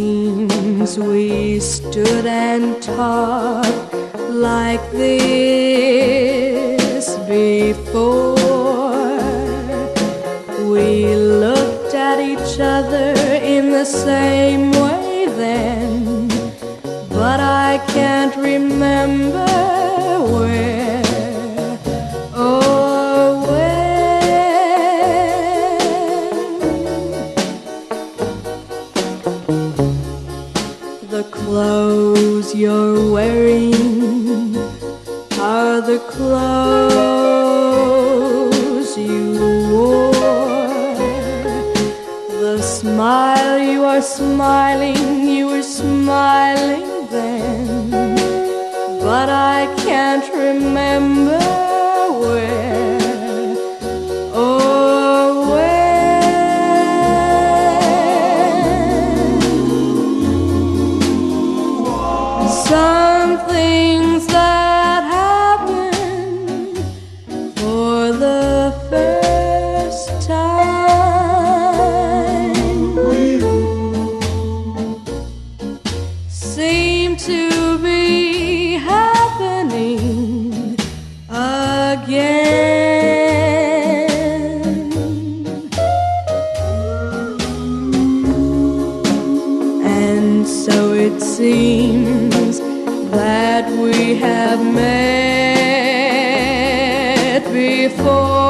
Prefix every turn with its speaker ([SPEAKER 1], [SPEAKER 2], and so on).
[SPEAKER 1] seems we stood and talked like this before. We looked at each other in the same way then, but I can't remember where or when. The clothes you're wearing are the clothes you wore. The smile you are smiling, you were smiling then, but I can't remember where or when. Some things that happen for the first time seem to be happening again. And so it seems that we have met before.